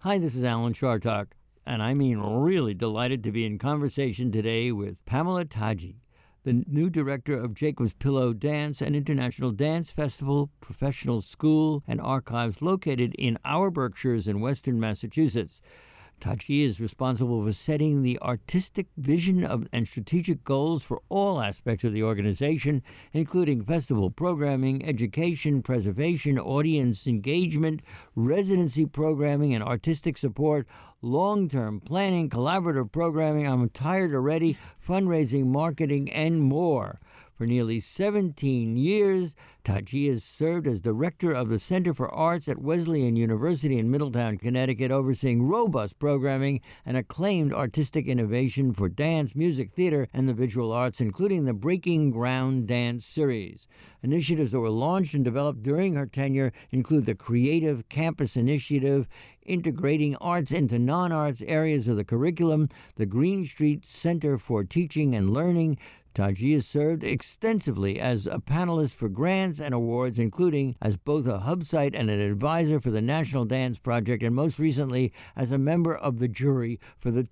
Hi, this is Alan Chartock, and I mean really delighted to be in conversation today with Pamela Taji, the new director of Jacob's Pillow Dance, an international dance festival, professional school, and archives located in our Berkshires in western Massachusetts. Taji is responsible for setting the artistic vision and strategic goals for all aspects of the organization, including festival programming, education, preservation, audience engagement, residency programming, and artistic support, long-term planning, collaborative programming, I'm tired already, fundraising, marketing, and more. For nearly 17 years, Taji has served as director of the Center for Arts at Wesleyan University in Middletown, Connecticut, overseeing robust programming and acclaimed artistic innovation for dance, music, theater, and the visual arts, including the Breaking Ground Dance Series. Initiatives that were launched and developed during her tenure include the Creative Campus Initiative, integrating arts into non-arts areas of the curriculum, the Green Street Center for Teaching and Learning. Taji has served extensively as a panelist for grants and awards, including as both a hub site and an advisor for the National Dance Project, and most recently as a member of the jury for the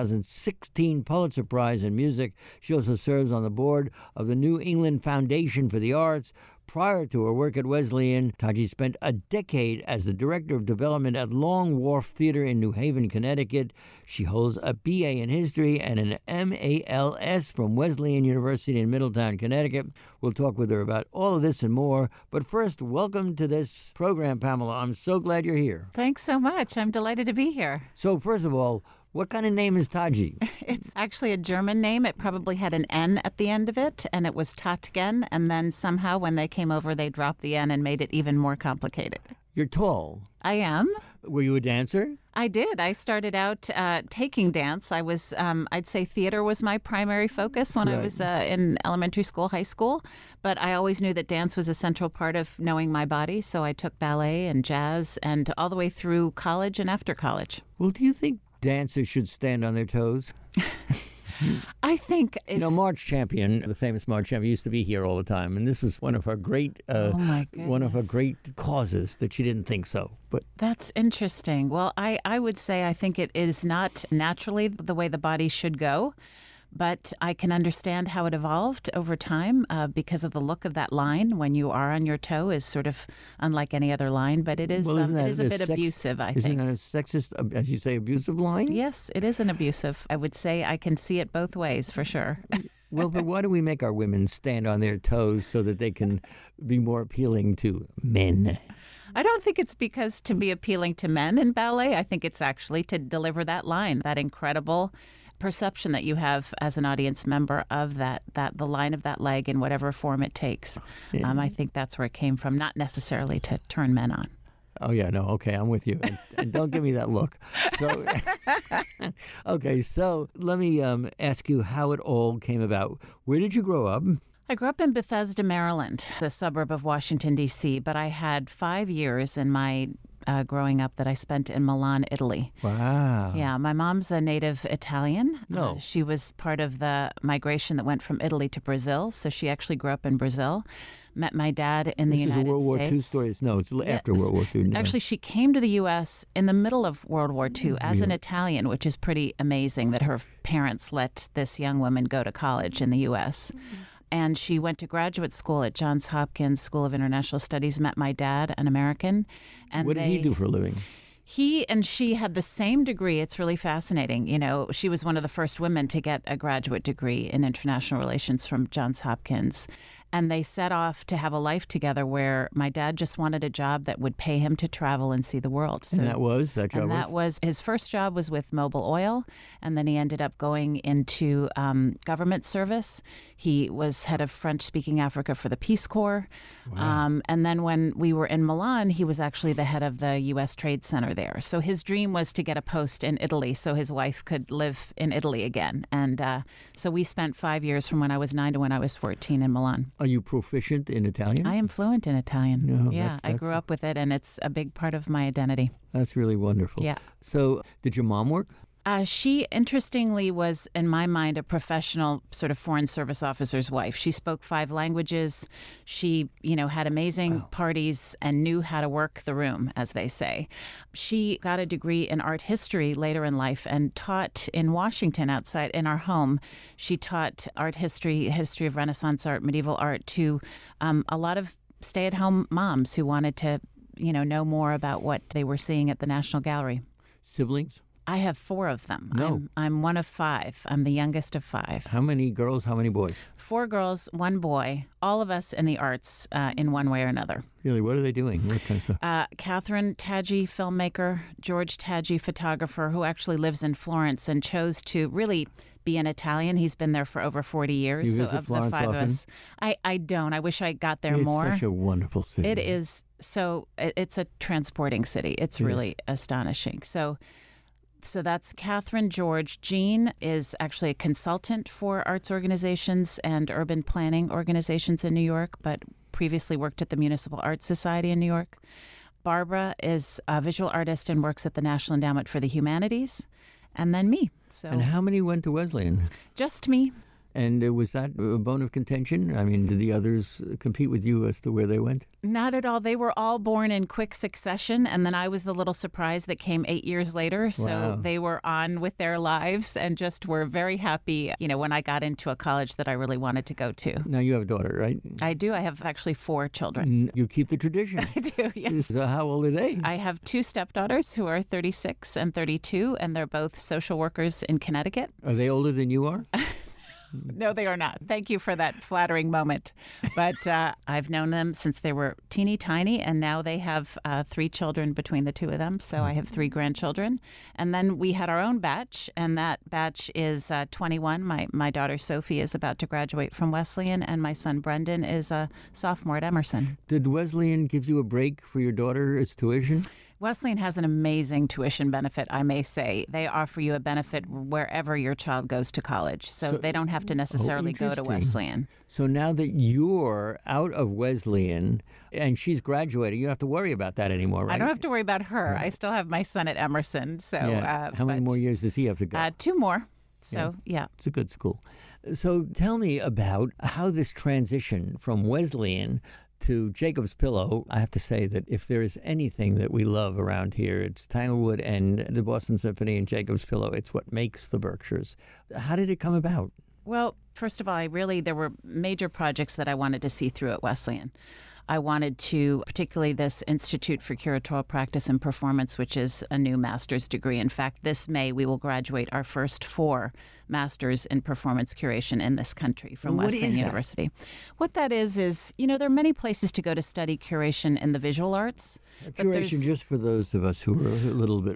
2016 Pulitzer Prize in Music. She also serves on the board of the New England Foundation for the Arts. Prior to her work at Wesleyan, Taji spent a decade as the Director of Development at Long Wharf Theater in New Haven, Connecticut. She holds a BA in History and an MALS from Wesleyan University in Middletown, Connecticut. We'll talk with her about all of this and more. But first, welcome to this program, Pamela. I'm so glad you're here. Thanks so much. I'm delighted to be here. So first of all, what kind of name is Taji? It's actually a German name. It probably had an N at the end of it, and it was Tatgen. And then somehow when they came over, they dropped the N and made it even more complicated. You're tall. I am. Were you a dancer? I did. I started out taking dance. I was, I'd say theater was my primary focus when I was in elementary school, high school. But I always knew that dance was a central part of knowing my body. So I took ballet and jazz and all the way through college and after college. Well, do you think dancers should stand on their toes? I think Marge Champion, the famous Marge Champion, used to be here all the time, and this was one of her great, causes that she didn't think so. But that's interesting. Well, I would say I think it is not naturally the way the body should go. But I can understand how it evolved over time because of the look of that line when you are on your toe is sort of unlike any other line. But it is, it is a bit abusive, I think. Isn't that a sexist, as you say, abusive line? Yes, it is an abusive. I would say I can see it both ways for sure. Well, but why do we make our women stand on their toes so that they can be more appealing to men? I don't think it's because to be appealing to men in ballet. I think it's actually to deliver that line, that incredible perception that you have as an audience member of that the line of that leg in whatever form it takes. Yeah. I think that's where it came from, not necessarily to turn men on. Oh, yeah, no, okay, I'm with you. And don't give me that look. So, okay, so let me ask you how it all came about. Where did you grow up? I grew up in Bethesda, Maryland, the suburb of Washington, D.C., but I had 5 years in my growing up that I spent in Milan, Italy. Wow. Yeah, my mom's a native Italian. No. She was part of the migration that went from Italy to Brazil, so she actually grew up in Brazil. Met my dad in the United States. This is a World War II story. No, it's after World War II. No. Actually, she came to the U.S. in the middle of World War II as an Italian, which is pretty amazing that her parents let this young woman go to college in the U.S., and she went to graduate school at Johns Hopkins School of International Studies, met my dad, an American. And what did he do for a living? He and she had the same degree. It's really fascinating. You know, she was one of the first women to get a graduate degree in international relations from Johns Hopkins. And they set off to have a life together where my dad just wanted a job that would pay him to travel and see the world. So, and that was his first job was with Mobil Oil, and then he ended up going into government service. He was head of French-speaking Africa for the Peace Corps. Wow. And then when we were in Milan, he was actually the head of the U.S. Trade Center there. So his dream was to get a post in Italy so his wife could live in Italy again. And so we spent 5 years from when I was 9 to when I was 14 in Milan. Are you proficient in Italian? I am fluent in Italian. No, yeah, I grew up with it, and it's a big part of my identity. That's really wonderful. Yeah. So did your mom work? She, interestingly, was, in my mind, a professional sort of Foreign Service officer's wife. She spoke 5 languages. She, had amazing parties and knew how to work the room, as they say. She got a degree in art history later in life and taught in Washington outside in our home. She taught art history, history of Renaissance art, medieval art to a lot of stay-at-home moms who wanted to, know more about what they were seeing at the National Gallery. Siblings? I have 4 of them. No. I'm one of 5. I'm the youngest of 5. How many girls, how many boys? 4 girls, 1 boy, all of us in the arts in one way or another. Really, what are they doing? What kind of stuff? Catherine Taggi, filmmaker, George Taggi, photographer, who actually lives in Florence and chose to really be an Italian. He's been there for over 40 years. You visit so of Florence the 5 often? of us, I don't. I wish I got there more. It's such a wonderful city. It is. So it's a transporting city. It's really astonishing. So that's Catherine. George. Jean is actually a consultant for arts organizations and urban planning organizations in New York, but previously worked at the Municipal Arts Society in New York. Barbara is a visual artist and works at the National Endowment for the Humanities. And then me. And how many went to Wesleyan? Just me. And was that a bone of contention? I mean, did the others compete with you as to where they went? Not at all. They were all born in quick succession, and then I was the little surprise that came 8 years later. So Wow. they were on with their lives and just were very happy, when I got into a college that I really wanted to go to. Now you have a daughter, right? I do. I have actually 4 children. You keep the tradition. I do, yes. So how old are they? I have 2 stepdaughters who are 36 and 32, and they're both social workers in Connecticut. Are they older than you are? No, they are not. Thank you for that flattering moment. But I've known them since they were teeny tiny, and now they have 3 children between the 2 of them. So I have 3 grandchildren. And then we had our own batch, and that batch is 21. My daughter Sophie is about to graduate from Wesleyan, and my son Brendan is a sophomore at Emerson. Did Wesleyan give you a break for your daughter's tuition? Wesleyan has an amazing tuition benefit, I may say. They offer you a benefit wherever your child goes to college. So they don't have to necessarily go to interesting. Wesleyan. So now that you're out of Wesleyan and she's graduated, you don't have to worry about that anymore, right? I don't have to worry about her. I still have my son at Emerson. So How many more years does he have to go? 2 more. So, yeah. It's a good school. So tell me about how this transition from Wesleyan to Jacob's Pillow. I have to say that if there is anything that we love around here, it's Tanglewood and the Boston Symphony and Jacob's Pillow. It's what makes the Berkshires. How did it come about? Well, first of all, there were major projects that I wanted to see through at Wesleyan. I wanted to, particularly this Institute for Curatorial Practice and Performance, which is a new master's degree. In fact, this May we will graduate our first 4 masters in performance curation in this country from Wesleyan University. What that is, there are many places to go to study curation in the visual arts. Curation, just for those of us who are a little bit...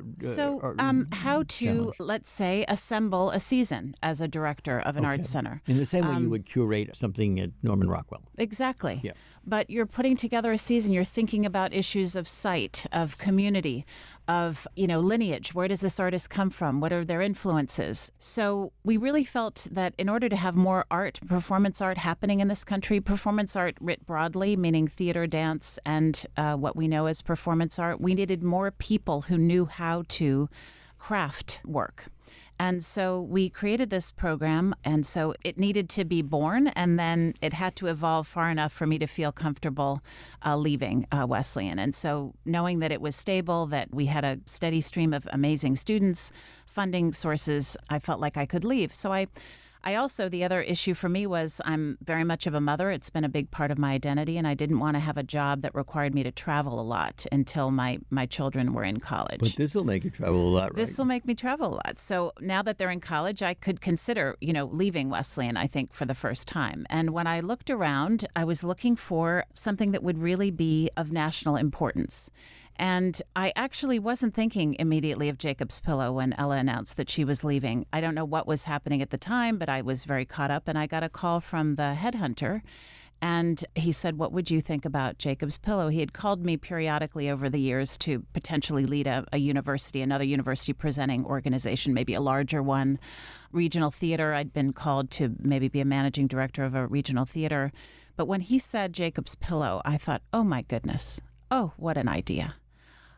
how to, let's say, assemble a season as a director of an arts center. In the same way you would curate something at Norman Rockwell. Exactly. Yeah. But you're putting together a season, you're thinking about issues of site, of community, of, lineage. Where does this artist come from? What are their influences? So we really felt that in order to have more art, performance art happening in this country, performance art writ broadly, meaning theater, dance, and what we know as performance art, we needed more people who knew how to craft work. And so we created this program, and so it needed to be born, and then it had to evolve far enough for me to feel comfortable leaving Wesleyan. And so knowing that it was stable, that we had a steady stream of amazing students, funding sources, I felt like I could leave. So I also, the other issue for me was I'm very much of a mother. It's been a big part of my identity, and I didn't want to have a job that required me to travel a lot until my children were in college. But this will make you travel a lot, right? This will make me travel a lot. So now that they're in college, I could consider, leaving Wesleyan, I think, for the first time. And when I looked around, I was looking for something that would really be of national importance. And I actually wasn't thinking immediately of Jacob's Pillow when Ella announced that she was leaving. I don't know what was happening at the time, but I was very caught up, and I got a call from the headhunter. And he said, "What would you think about Jacob's Pillow?" He had called me periodically over the years to potentially lead a university, another university presenting organization, maybe a larger one. Regional theater, I'd been called to maybe be a managing director of a regional theater. But when he said Jacob's Pillow, I thought, oh my goodness, oh, what an idea.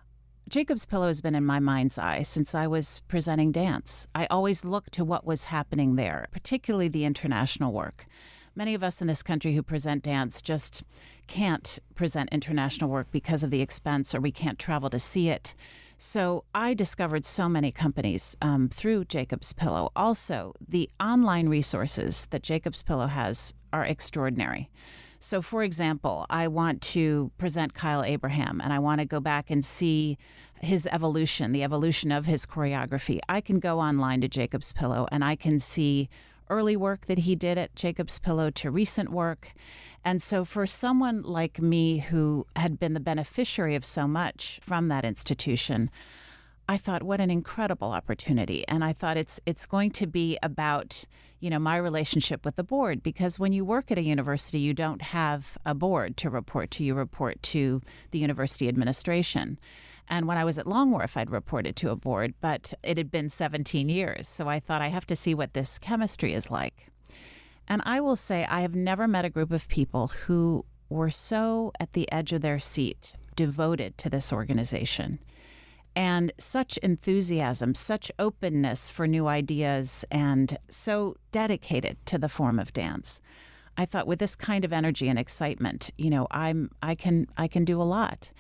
Jacob's Pillow has been in my mind's eye since I was presenting dance. I always looked to what was happening there, particularly the international work. Many of us in this country who present dance just can't present international work because of the expense, or we can't travel to see it. So I discovered so many companies through Jacob's Pillow. Also, the online resources that Jacob's Pillow has are extraordinary. So, for example, I want to present Kyle Abraham, and I want to go back and see his evolution, the evolution of his choreography. I can go online to Jacob's Pillow, and I can see early work that he did at Jacob's Pillow to recent work. And so for someone like me who had been the beneficiary of so much from that institution, I thought, what an incredible opportunity. And I thought it's going to be about, my relationship with the board, because when you work at a university, you don't have a board to report to. You report to the university administration. And when I was at Long Wharf, I'd reported to a board, but it had been 17 years. So I thought I have to see what this chemistry is like. And I will say I have never met a group of people who were so at the edge of their seat, devoted to this organization. And such enthusiasm, such openness for new ideas, and so dedicated to the form of dance. I thought with this kind of energy and excitement, I can do a lot.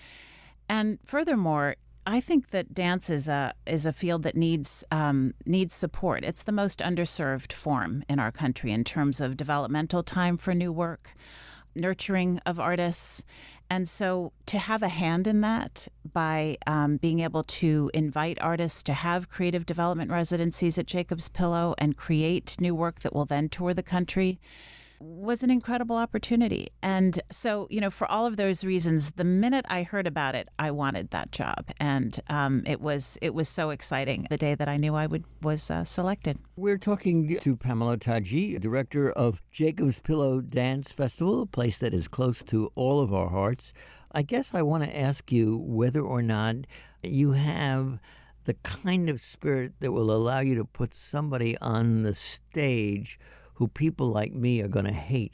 And furthermore, I think that dance is a field that needs support. It's the most underserved form in our country in terms of developmental time for new work, nurturing of artists. And so to have a hand in that by being able to invite artists to have creative development residencies at Jacob's Pillow and create new work that will then tour the country was an incredible opportunity. And so, for all of those reasons, the minute I heard about it, I wanted that job. And it was so exciting the day that I knew I was selected. We're talking to Pamela Taji, director of Jacob's Pillow Dance Festival, a place that is close to all of our hearts. I guess I want to ask you whether or not you have the kind of spirit that will allow you to put somebody on the stage who people like me are going to hate.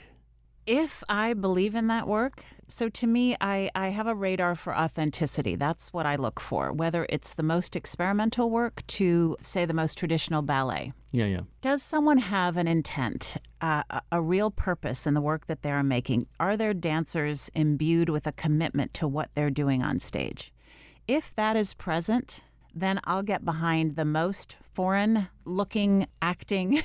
If I believe in that work, so to me, I have a radar for authenticity. That's what I look for, whether it's the most experimental work to, say, the most traditional ballet. Yeah. Does someone have an intent, a real purpose in the work that they're making? Are their dancers imbued with a commitment to what they're doing on stage? If that is present, then I'll get behind the most foreign-looking acting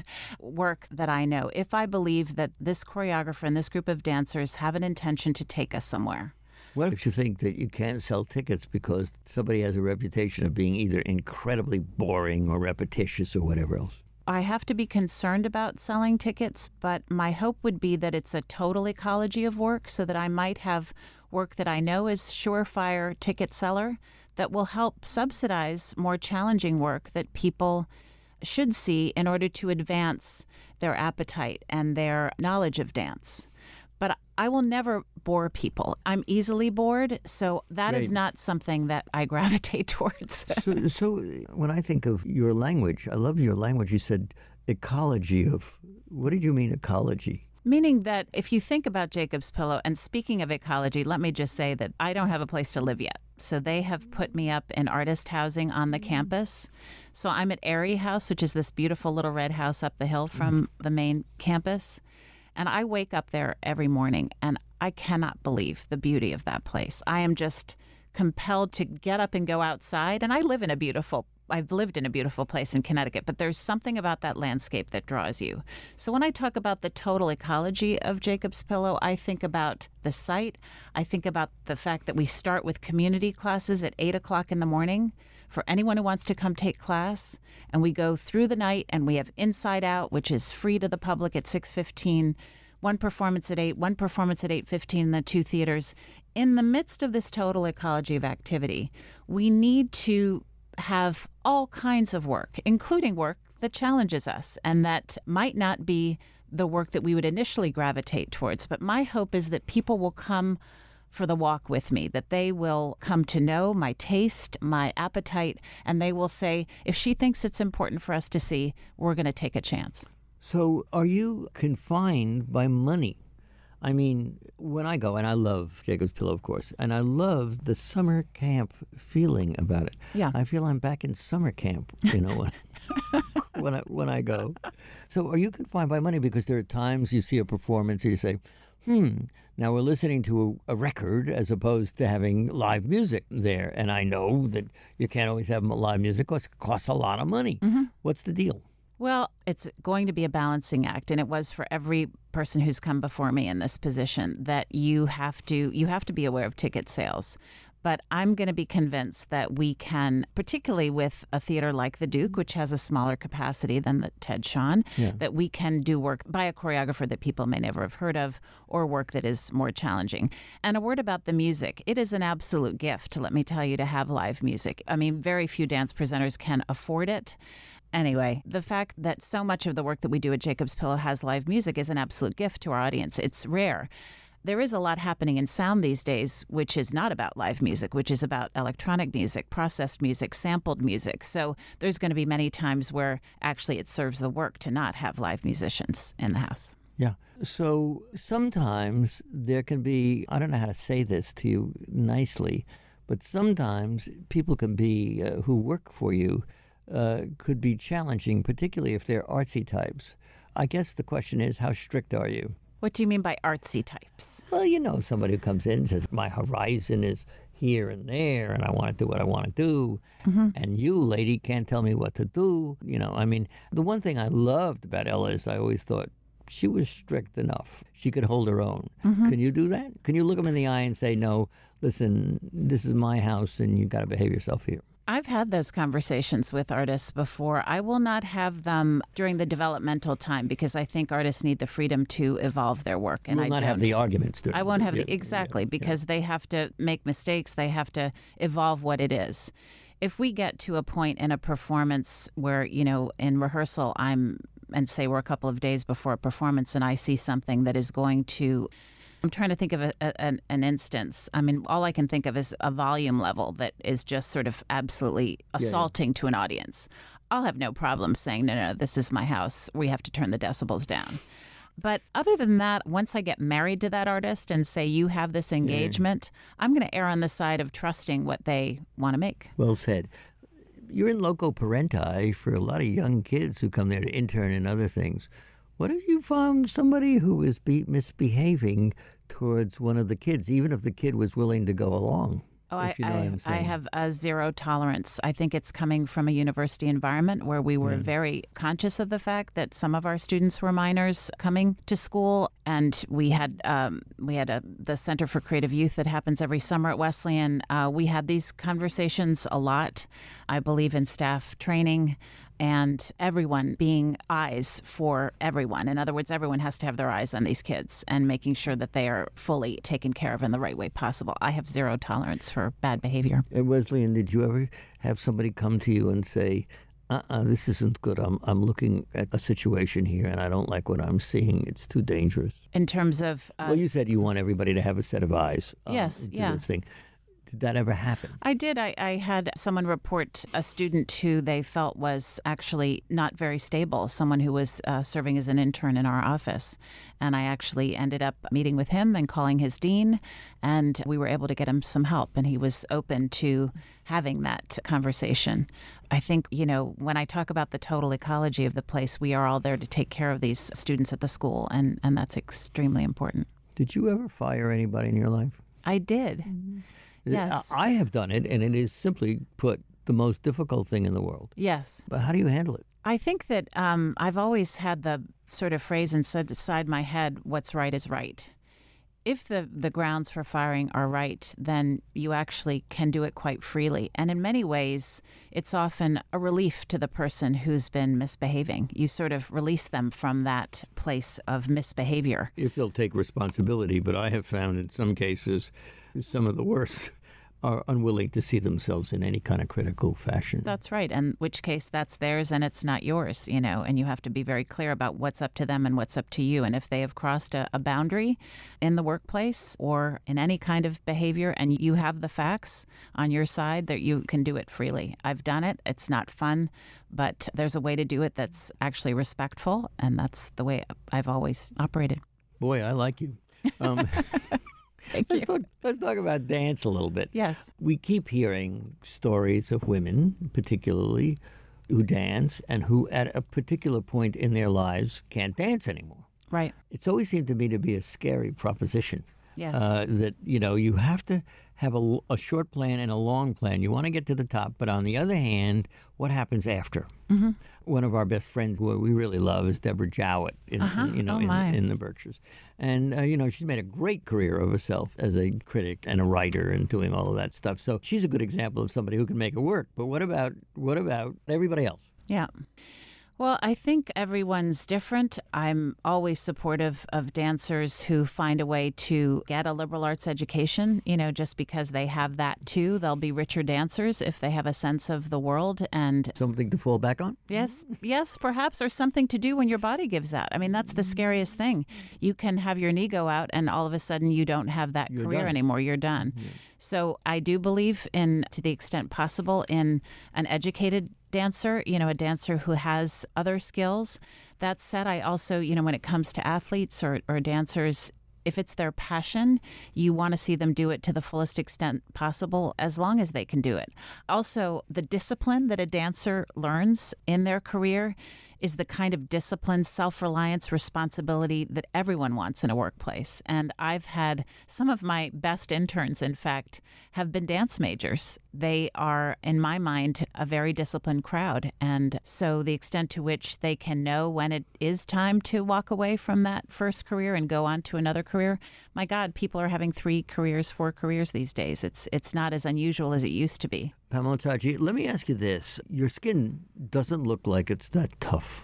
work that I know, if I believe that this choreographer and this group of dancers have an intention to take us somewhere. What if you think that you can't sell tickets because somebody has a reputation of being either incredibly boring or repetitious or whatever else? I have to be concerned about selling tickets, but my hope would be that it's a total ecology of work, so that I might have work that I know is surefire ticket seller that will help subsidize more challenging work that people should see in order to advance their appetite and their knowledge of dance. But I will never bore people. I'm easily bored, so that is not something that I gravitate towards. So when I think of your language, I love your language. You said ecology of, what did you mean ecology? Meaning that if you think about Jacob's Pillow, and speaking of ecology, let me just say that I don't have a place to live yet. So they have put me up in artist housing on the campus. So I'm at Airy House, which is this beautiful little red house up the hill from the main campus. And I wake up there every morning, and I cannot believe the beauty of that place. I am just compelled to get up and go outside. And I've lived in a beautiful place in Connecticut, but there's something about that landscape that draws you. So when I talk about the total ecology of Jacob's Pillow, I think about the site. I think about the fact that we start with community classes at 8 o'clock in the morning for anyone who wants to come take class. And we go through the night, and we have Inside Out, which is free to the public at 6:15, one performance at 8, one performance at 8:15 in the two theaters. In the midst of this total ecology of activity, we need to have all kinds of work, including work that challenges us and that might not be the work that we would initially gravitate towards. But my hope is that people will come for the walk with me, that they will come to know my taste, my appetite, and they will say, if she thinks it's important for us to see, we're going to take a chance. So are you confined by money? I mean, when I go, and I love Jacob's Pillow, of course, and I love the summer camp feeling about it. Yeah. I feel I'm back in summer camp, when I go. So are you confined by money? Because there are times you see a performance and you say, now we're listening to a record as opposed to having live music there. And I know that you can't always have live music because it costs a lot of money. What's the deal? Well, it's going to be a balancing act, and it was for every person who's come before me in this position that you have to be aware of ticket sales. But I'm going to be convinced that we can, particularly with a theater like the Duke, which has a smaller capacity than the Ted Shawn, that we can do work by a choreographer that people may never have heard of, or work that is more challenging. And a word about the music. It is an absolute gift, let me tell you, to have live music. I mean, very few dance presenters can afford it. Anyway, the fact that so much of the work that we do at Jacob's Pillow has live music is an absolute gift to our audience. It's rare. There is a lot happening in sound these days, which is not about live music, which is about electronic music, processed music, sampled music. So there's going to be many times where actually it serves the work to not have live musicians in the house. Yeah. So sometimes there can be, I don't know how to say this to you nicely, but sometimes people can be, who work for you, could be challenging, particularly if they're artsy types. I guess the question is, how strict are you? What do you mean by artsy types? Well, somebody who comes in and says, my horizon is here and there, and I want to do what I want to do, and you, lady, can't tell me what to do. The one thing I loved about Ella is I always thought she was strict enough. She could hold her own. Can you do that? Can you look them in the eye and say, no, listen, this is my house, and you got to behave yourself here? I've had those conversations with artists before. I will not have them during the developmental time because I think artists need the freedom to evolve their work. And you will not have the arguments. I won't have exactly because they have to make mistakes. They have to evolve what it is. If we get to a point in a performance where, in rehearsal, and say we're a couple of days before a performance and I see something that is going to... I'm trying to think of an instance. I mean, all I can think of is a volume level that is just sort of absolutely assaulting to an audience. I'll have no problem saying, no, this is my house. We have to turn the decibels down. But other than that, once I get married to that artist and say, you have this engagement, I'm going to err on the side of trusting what they want to make. Well said. You're in loco parenti for a lot of young kids who come there to intern and other things. What if you found somebody who was misbehaving towards one of the kids, even if the kid was willing to go along? Oh, I have a zero tolerance. I think it's coming from a university environment where we were very conscious of the fact that some of our students were minors coming to school, and we had the Center for Creative Youth that happens every summer at Wesleyan. We had these conversations a lot. I believe in staff training and everyone being eyes for everyone. In other words, everyone has to have their eyes on these kids and making sure that they are fully taken care of in the right way possible. I have zero tolerance for bad behavior. At Wesleyan, did you ever have somebody come to you and say, this isn't good. I'm looking at a situation here and I don't like what I'm seeing. It's too dangerous. In terms of... well, you said you want everybody to have a set of eyes. Yes, yeah. This thing. Did that ever happen? I did. I had someone report a student who they felt was actually not very stable, someone who was serving as an intern in our office. And I actually ended up meeting with him and calling his dean, and we were able to get him some help, and he was open to having that conversation. I think, when I talk about the total ecology of the place, we are all there to take care of these students at the school, and that's extremely important. Did you ever fire anybody in your life? I did. Mm-hmm. Yes. I have done it, and it is simply put the most difficult thing in the world. Yes. But how do you handle it? I think that I've always had the sort of phrase inside my head, what's right is right. If the grounds for firing are right, then you actually can do it quite freely. And in many ways, it's often a relief to the person who's been misbehaving. You sort of release them from that place of misbehavior. If they'll take responsibility, but I have found in some cases some of the worst are unwilling to see themselves in any kind of critical fashion. That's right. In which case that's theirs and it's not yours, and you have to be very clear about what's up to them and what's up to you. And if they have crossed a boundary in the workplace or in any kind of behavior and you have the facts on your side, that you can do it freely. I've done it. It's not fun, but there's a way to do it that's actually respectful, and that's the way I've always operated. Boy, I like you. Um, Thank you. let's talk about dance a little bit. Yes. We keep hearing stories of women, particularly, who dance and who, at a particular point in their lives, can't dance anymore. Right. It's always seemed to me to be a scary proposition. Yes. That, you have to have a short plan and a long plan. You want to get to the top, but on the other hand, what happens after? Mm-hmm. One of our best friends, who we really love, is Deborah Jowett in the Berkshires, and she's made a great career of herself as a critic and a writer and doing all of that stuff. So she's a good example of somebody who can make it work. But what about everybody else? Yeah. Well, I think everyone's different. I'm always supportive of dancers who find a way to get a liberal arts education, just because they have that too. They'll be richer dancers if they have a sense of the world and Something to fall back on? yes, perhaps, or something to do when your body gives out. I mean, that's the scariest thing. You can have your knee go out and all of a sudden you don't have that You're career done. anymore. You're done. Yeah. So I do believe in, to the extent possible, in an educated dancer, a dancer who has other skills. That said, I also, when it comes to athletes or dancers, if it's their passion, you want to see them do it to the fullest extent possible, as long as they can do it. Also, the discipline that a dancer learns in their career is the kind of discipline, self-reliance, responsibility that everyone wants in a workplace. And I've had some of my best interns, in fact, have been dance majors. They are, in my mind, a very disciplined crowd. And so the extent to which they can know when it is time to walk away from that first career and go on to another career, my God, people are having 3 careers, 4 careers these days. It's not as unusual as it used to be. Pamela Taji, let me ask you this. Your skin doesn't look like it's that tough.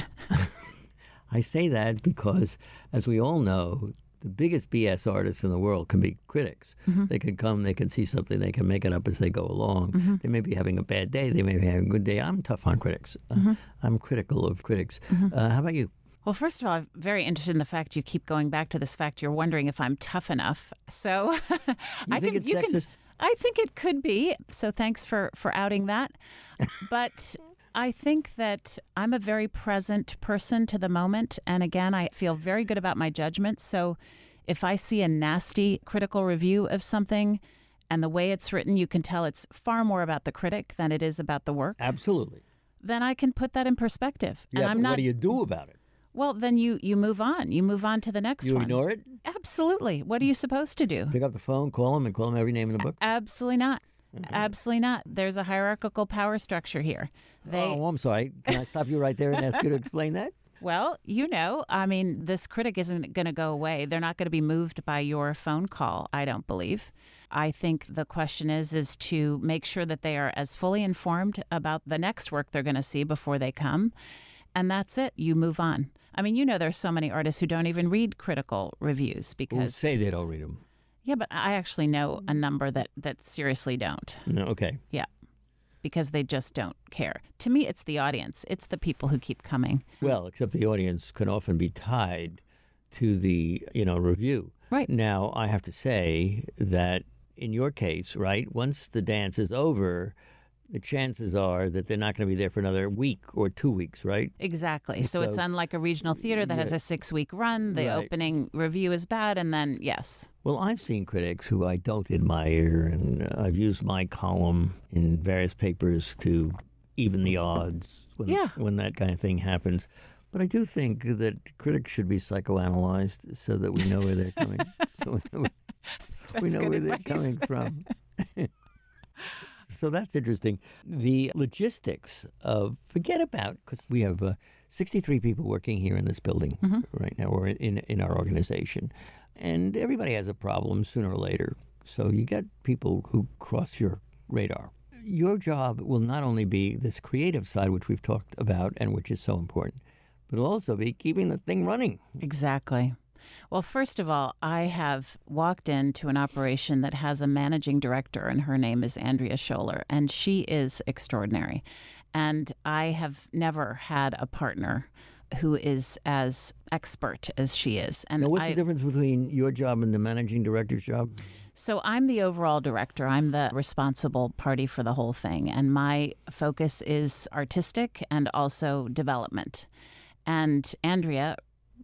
I say that because, as we all know, the biggest BS artists in the world can be critics. Mm-hmm. They can come, they can see something, they can make it up as they go along. They may be having a bad day, they may be having a good day. I'm tough on critics. I'm critical of critics. How about you? Well, first of all, I'm very interested in the fact you keep going back to this fact you're wondering if I'm tough enough. So You think it's sexist? I think it could be. So thanks for outing that. But I think that I'm a very present person to the moment. And again, I feel very good about my judgment. So if I see a nasty critical review of something and the way it's written, you can tell it's far more about the critic than it is about the work. Absolutely. Then I can put that in perspective. Yeah, and I'm but not. what do you do about it? Well, then you move on. You move on to the next You one. ignore it? Absolutely. What are you supposed to do? Pick up the phone, call them, and call them every name in the book? Absolutely not. Absolutely not. There's a hierarchical power structure here. Oh, I'm sorry. Can I stop you right there and ask you to explain that? Well, this critic isn't going to go away. They're not going to be moved by your phone call, I don't believe. I think the question is to make sure that they are as fully informed about the next work they're going to see before they come. And that's it. You move on. I mean, there's so many artists who don't even read critical reviews Who because... say they don't read them? Yeah, but I actually know a number that seriously don't. No, okay. Yeah, because they just don't care. To me, it's the audience. It's the people who keep coming. Well, except the audience can often be tied to the, review. Right. Now, I have to say that in your case, right, once the dance is over, the chances are that they're not going to be there for another week or 2 weeks, right? Exactly. So it's unlike a regional theater that has a 6-week run. The opening review is bad, and then, yes. Well, I've seen critics who I don't admire, and I've used my column in various papers to even the odds when that kind of thing happens. But I do think that critics should be psychoanalyzed so that we know where they're coming. We know where they're coming from. So that's interesting. The logistics of, forget about, because we have 63 people working here in this building right now, or in our organization. And everybody has a problem sooner or later. So you get people who cross your radar. Your job will not only be this creative side, which we've talked about and which is so important, but it'll also be keeping the thing running. Exactly. Well, first of all, I have walked into an operation that has a managing director, and her name is Andrea Scholler, and she is extraordinary. And I have never had a partner who is as expert as she is. And now, what's the difference between your job and the managing director's job? So I'm the overall director. I'm the responsible party for the whole thing. And my focus is artistic and also development. And Andrea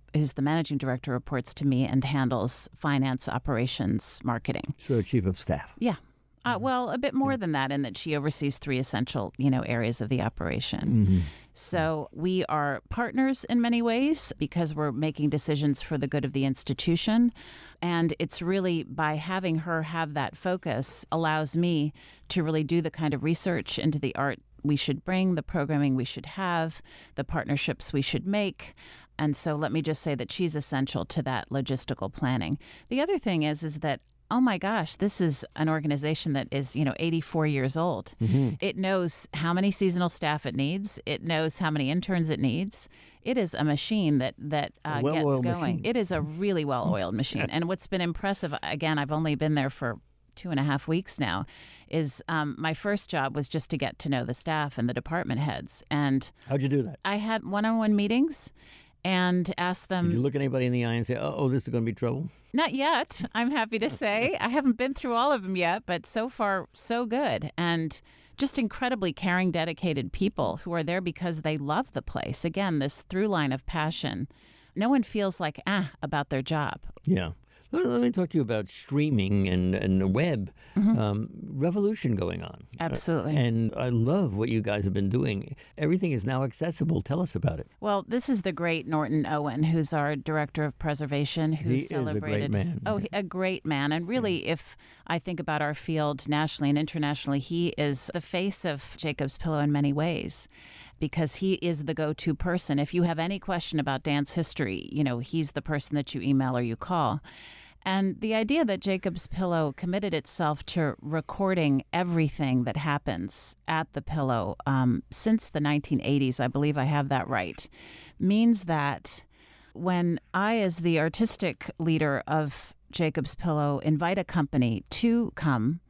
who's the managing director, reports to me and handles finance, operations, marketing. So chief of staff. Yeah. Well, a bit more than that, in that she oversees 3 essential, areas of the operation. So we are partners in many ways because we're making decisions for the good of the institution. And it's really by having her have that focus allows me to really do the kind of research into the art we should bring, the programming we should have, the partnerships we should make. And so let me just say that she's essential to that logistical planning. The other thing is that, oh my gosh, this is an organization that is, 84 years old. It knows how many seasonal staff it needs. It knows how many interns it needs. It is a machine that gets going. Machine. It is a really well-oiled machine. And what's been impressive, again, I've only been there for 2.5 weeks now, is my first job was just to get to know the staff and the department heads. And how'd you do that? I had one-on-one meetings and asked them. Did you look anybody in the eye and say, oh, this is going to be trouble? Not yet, I'm happy to say. I haven't been through all of them yet, but so far, so good. And just incredibly caring, dedicated people who are there because they love the place. Again, this through line of passion. No one feels like, about their job. Yeah. Let me talk to you about streaming and the web. Revolution going on. Absolutely. And I love what you guys have been doing. Everything is now accessible. Tell us about it. Well, this is the great Norton Owen, who's our director of preservation, who's celebrated. He is a great man. Oh, a great man. And really, if I think about our field nationally and internationally, he is the face of Jacob's Pillow in many ways, because he is the go-to person. If you have any question about dance history, he's the person that you email or you call. And the idea that Jacob's Pillow committed itself to recording everything that happens at the Pillow since the 1980s, I believe I have that right, means that when I, as the artistic leader of Jacob's Pillow, invite a company to come,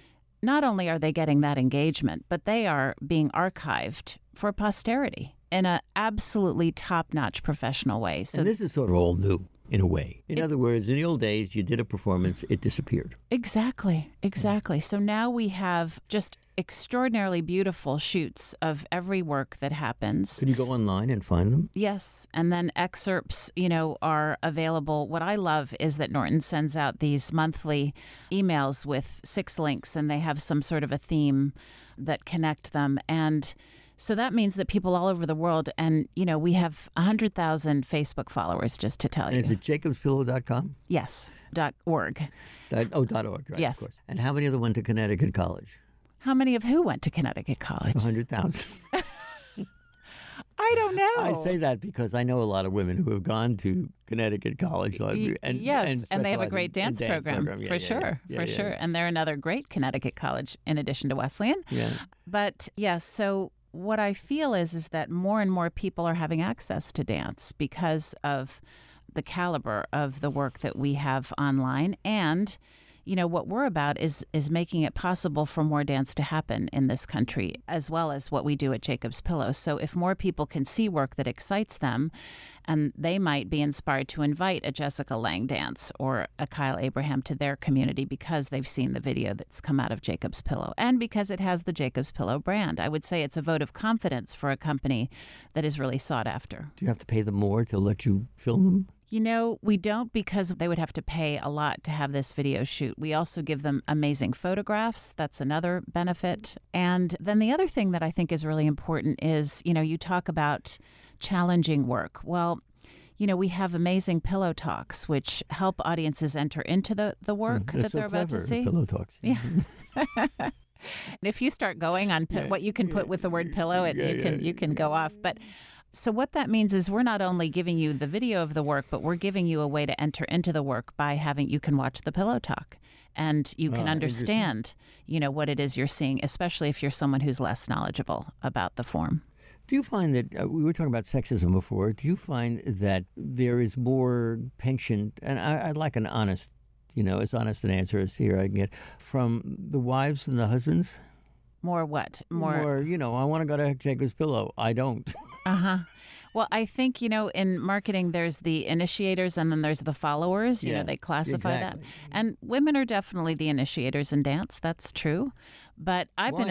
not only are they getting that engagement, but they are being archived for posterity in an absolutely top-notch professional way. So, and this is sort of all new. In a way. In other words, in the old days, you did a performance, it disappeared. Exactly. So now we have just extraordinarily beautiful shoots of every work that happens. Can you go online and find them? Yes. And then excerpts, are available. What I love is that Norton sends out these monthly emails with 6 links, and they have some sort of a theme that connect them. And so that means that people all over the world, and, we have 100,000 Facebook followers, just to tell you. And is it jacobspillow.com? Yes, .org. .org, right, yes. Of course. And how many of them went to Connecticut College? How many of who went to Connecticut College? 100,000. I don't know. I say that because I know a lot of women who have gone to Connecticut College. And they have a great dance program. Yeah, for sure. And they're another great Connecticut college in addition to Wesleyan. Yeah. But yes, so what I feel is that more and more people are having access to dance because of the caliber of the work that we have online. And what we're about is making it possible for more dance to happen in this country, as well as what we do at Jacob's Pillow. So if more people can see work that excites them, and they might be inspired to invite a Jessica Lange dance or a Kyle Abraham to their community because they've seen the video that's come out of Jacob's Pillow, and because it has the Jacob's Pillow brand. I would say it's a vote of confidence for a company that is really sought after. Do you have to pay them more to let you film them? We don't, because they would have to pay a lot to have this video shoot. We also give them amazing photographs. That's another benefit. And then the other thing that I think is really important is, you talk about challenging work. Well, we have amazing pillow talks, which help audiences enter into the work that they're about to see. Pillow talks. Yeah. And if you start going on what you can put with the word pillow, you can go off. But so what that means is we're not only giving you the video of the work, but we're giving you a way to enter into the work by you can watch the pillow talk, and you can understand, what it is you're seeing, especially if you're someone who's less knowledgeable about the form. Do you find that, we were talking about sexism before, do you find that there is more penchant, and I'd like an honest, as honest an answer as here I can get, from the wives and the husbands? More what? More, I want to go to Jacob's Pillow. I don't. Well, I think, in marketing, there's the initiators and then there's the followers. They classify exactly. that. And women are definitely the initiators in dance. That's true. But I've Why? been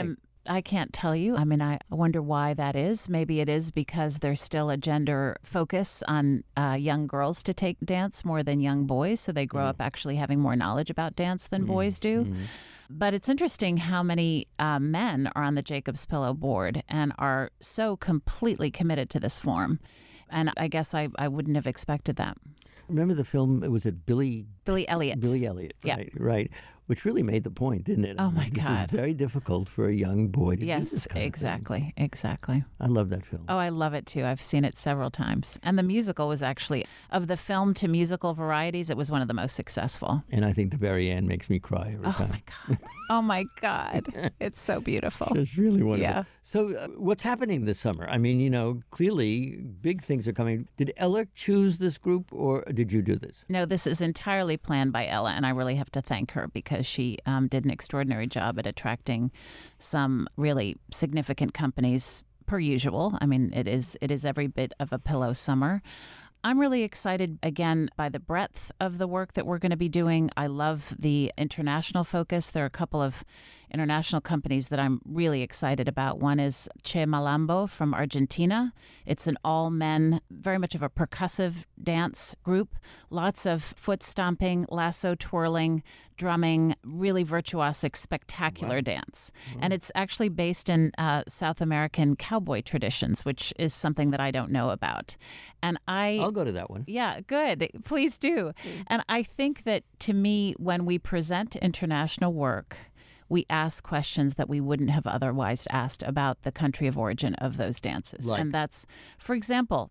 I can't tell you. I mean, I wonder why that is. Maybe it is because there's still a gender focus on young girls to take dance more than young boys. So they grow up actually having more knowledge about dance than boys do. But it's interesting how many men are on the Jacob's Pillow board and are so completely committed to this form. And I guess I wouldn't have expected that. Remember the film, was it Billy Elliot. Billy Elliot, Yeah. right. Which really made the point, didn't it? Oh, my This God. is very difficult for a young boy to do Yes, this kind of thing. exactly. I love that film. Oh, I love it too. I've seen it several times. And the musical was actually, of the film to musical varieties, it was one of the most successful. And I think the very end makes me cry every Oh, time. my God. Oh, my God. It's so beautiful. It's really wonderful. Yeah. So what's happening this summer? I mean, clearly big things are coming. Did Ella choose this group or did you do this? No, this is entirely planned by Ella, and I really have to thank her because she did an extraordinary job at attracting some really significant companies per usual. I mean, it is every bit of a pillow summer. I'm really excited, again, by the breadth of the work that we're going to be doing. I love the international focus. There are a couple of international companies that I'm really excited about. One is Che Malambo from Argentina. It's an all-men, very much of a percussive dance group. Lots of foot stomping, lasso twirling, drumming, really virtuosic, spectacular dance. And it's actually based in South American cowboy traditions, which is something that I don't know about. And I'll go to that one. Yeah, good. Please do. And I think that, to me, when we present international work, we ask questions that we wouldn't have otherwise asked about the country of origin of those dances. Like? And that's, for example,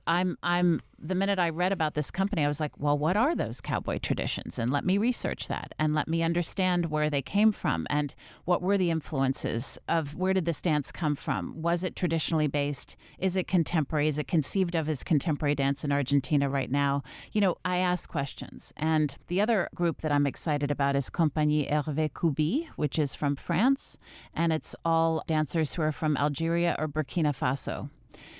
I'm the minute I read about this company, I was like, well, what are those cowboy traditions? And let me research that and let me understand where they came from and what were the influences of where did this dance come from? Was it traditionally based? Is it contemporary? Is it conceived of as contemporary dance in Argentina right now? I ask questions. And the other group that I'm excited about is Compagnie Hervé Koubi, which is from France. And it's all dancers who are from Algeria or Burkina Faso.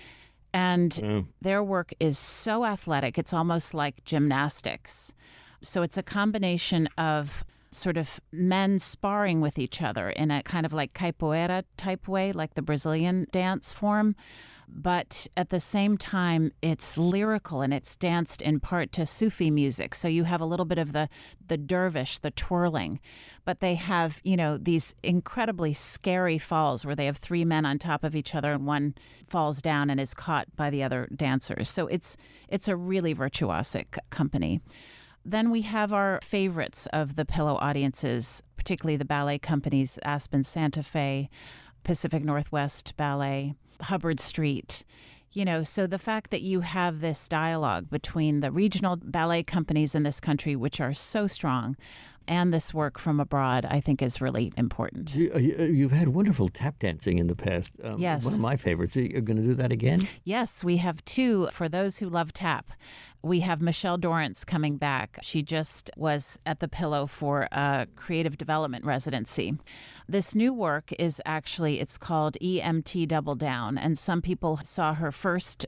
And their work is so athletic, it's almost like gymnastics. So it's a combination of sort of men sparring with each other in a kind of like capoeira type way, like the Brazilian dance form. But at the same time, it's lyrical and it's danced in part to Sufi music. So you have a little bit of the dervish, the twirling. But they have, these incredibly scary falls where they have three men on top of each other and one falls down and is caught by the other dancers. So it's a really virtuosic company. Then we have our favorites of the pillow audiences, particularly the ballet companies, Aspen Santa Fe, Pacific Northwest Ballet, Hubbard Street. So the fact that you have this dialogue between the regional ballet companies in this country, which are so strong, and this work from abroad, I think is really important. You've had wonderful tap dancing in the past. Yes. One of my favorites. Are you going to do that again? Yes, we have two for those who love tap. We have Michelle Dorrance coming back. She just was at the Pillow for a creative development residency. This new work is actually, it's called EMT Double Down. And some people saw her first,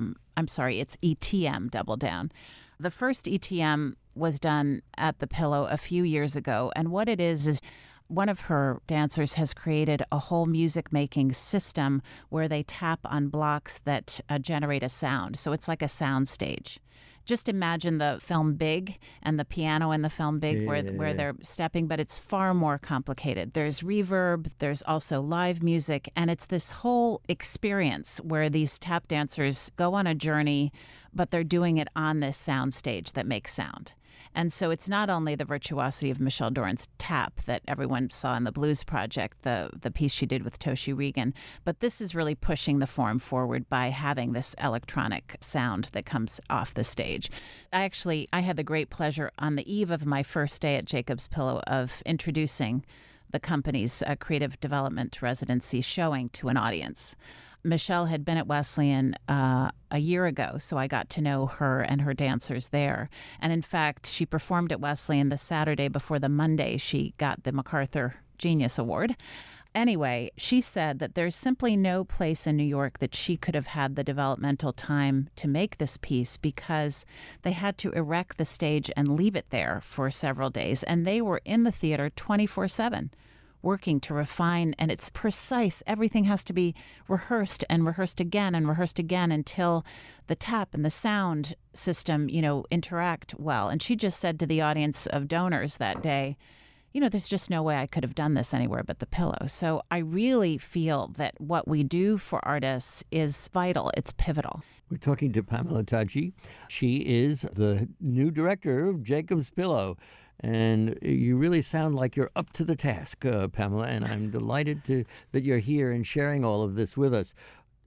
it's ETM Double Down. The first ETM was done at the Pillow a few years ago. And what it is one of her dancers has created a whole music-making system where they tap on blocks that generate a sound. So it's like a sound stage. Just imagine the film Big and the piano in the film Big where they're stepping, but it's far more complicated. There's reverb, there's also live music, and it's this whole experience where these tap dancers go on a journey, but they're doing it on this sound stage that makes sound. And so it's not only the virtuosity of Michelle Dorrance tap that everyone saw in the Blues Project, the piece she did with Toshi Regan, but this is really pushing the form forward by having this electronic sound that comes off the stage. I had the great pleasure on the eve of my first day at Jacob's Pillow of introducing the company's creative development residency showing to an audience. Michelle had been at Wesleyan a year ago, so I got to know her and her dancers there. And in fact, she performed at Wesleyan the Saturday before the Monday she got the MacArthur Genius Award. Anyway, she said that there's simply no place in New York that she could have had the developmental time to make this piece because they had to erect the stage and leave it there for several days. And they were in the theater 24/7. working to refine, and it's precise. Everything has to be rehearsed and rehearsed again and rehearsed again until the tap and the sound system, interact well. And she just said to the audience of donors that day, there's just no way I could have done this anywhere but the Pillow. So I really feel that what we do for artists is vital. It's pivotal. We're talking to Pamela Taji. She is the new director of Jacob's Pillow. And you really sound like you're up to the task, Pamela, and I'm delighted that you're here and sharing all of this with us.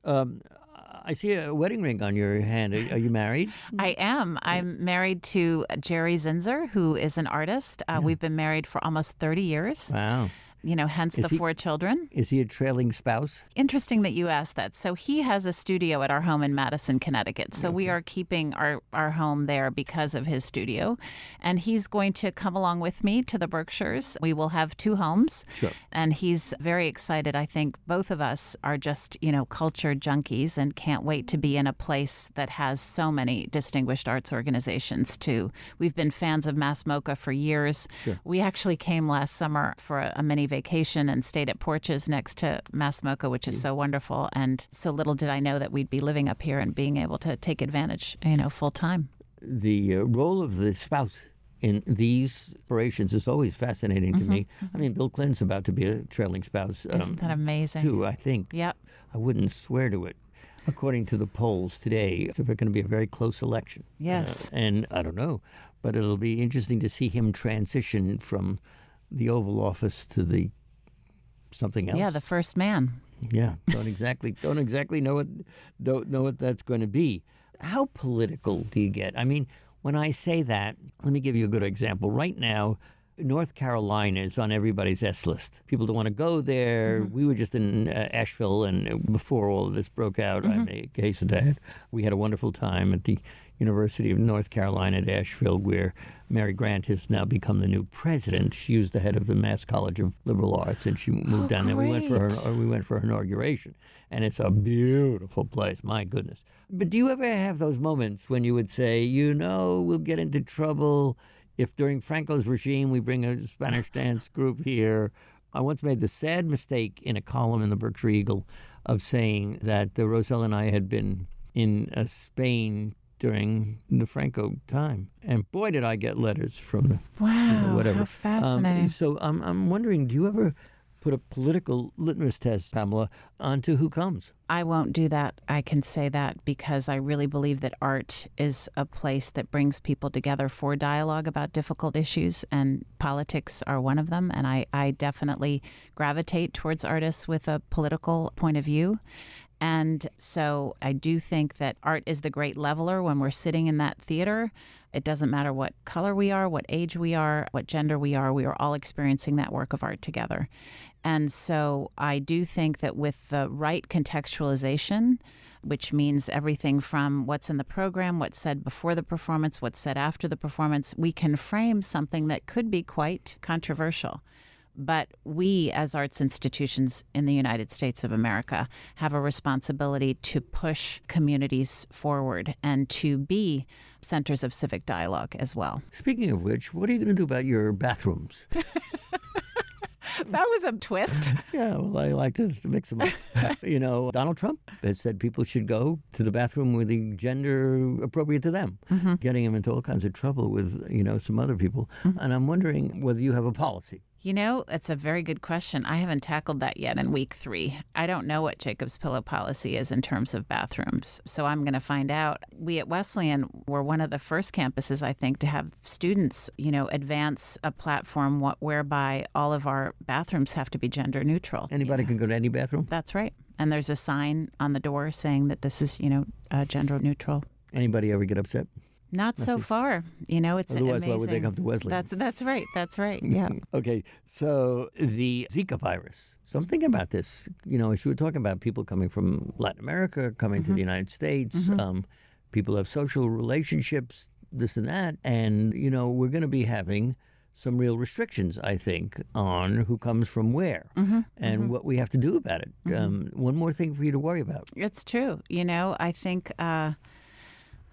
I see a wedding ring on your hand. Are you married? I am. I'm married to Jerry Zinzer, who is an artist. We've been married for almost 30 years. Wow. Hence the 4 children. Is he a trailing spouse? Interesting that you asked that. So he has a studio at our home in Madison, Connecticut. So we are keeping our home there because of his studio. And he's going to come along with me to the Berkshires. We will have 2 homes. Sure. And he's very excited. I think both of us are just, culture junkies and can't wait to be in a place that has so many distinguished arts organizations too. We've been fans of Mass MoCA for years. Sure. We actually came last summer for a mini vacation and stayed at Porches next to Mass MoCA, which is so wonderful. And so little did I know that we'd be living up here and being able to take advantage, full time. The role of the spouse in these operations is always fascinating to me. I mean, Bill Clinton's about to be a trailing spouse. Isn't that amazing? Too, I think. Yep. I wouldn't swear to it. According to the polls today, it's going to be a very close election. Yes. And I don't know, but it'll be interesting to see him transition from the Oval Office to the something else. Yeah, the first man. Yeah, don't exactly know what that's going to be. How political do you get? I mean, when I say that, let me give you a good example. Right now, North Carolina is on everybody's S list. People don't want to go there. We were just in Asheville, and before all of this broke out, I may hasten to add, we had a wonderful time at the University of North Carolina at Asheville, where Mary Grant has now become the new president. She was the head of the Mass College of Liberal Arts, and she moved down there. We went for her inauguration, and it's a beautiful place. My goodness! But do you ever have those moments when you would say, we'll get into trouble if during Franco's regime we bring a Spanish dance group here? I once made the sad mistake in a column in the Berkshire Eagle of saying that Roselle and I had been in Spain during the Franco time. And boy, did I get letters from the whatever. How fascinating. So I'm wondering, do you ever put a political litmus test, Pamela, onto who comes? I won't do that. I can say that because I really believe that art is a place that brings people together for dialogue about difficult issues, and politics are one of them. And I definitely gravitate towards artists with a political point of view. And so I do think that art is the great leveler when we're sitting in that theater. It doesn't matter what color we are, what age we are, what gender we are all experiencing that work of art together. And so I do think that with the right contextualization, which means everything from what's in the program, what's said before the performance, what's said after the performance, we can frame something that could be quite controversial. But we, as arts institutions in the United States of America, have a responsibility to push communities forward and to be centers of civic dialogue as well. Speaking of which, what are you going to do about your bathrooms? That was a twist. Yeah, well, I like to mix them up. Donald Trump has said people should go to the bathroom with the gender appropriate to them, getting him into all kinds of trouble with, some other people. And I'm wondering whether you have a policy. It's a very good question. I haven't tackled that yet in week 3. I don't know what Jacob's Pillow policy is in terms of bathrooms, so I'm going to find out. We at Wesleyan were one of the first campuses, I think, to have students, advance a platform whereby all of our bathrooms have to be gender neutral. Anybody can go to any bathroom? That's right. And there's a sign on the door saying that this is, gender neutral. Anybody ever get upset? Not so far. It's Otherwise, amazing. why would they come to Wesleyan? That's right. That's right. Yeah. Okay, so the Zika virus. So I'm thinking about this. As you were talking about people coming from Latin America, coming to the United States, people have social relationships, this and that. And, we're going to be having some real restrictions, I think, on who comes from where and what we have to do about it. One more thing for you to worry about. It's true. I think...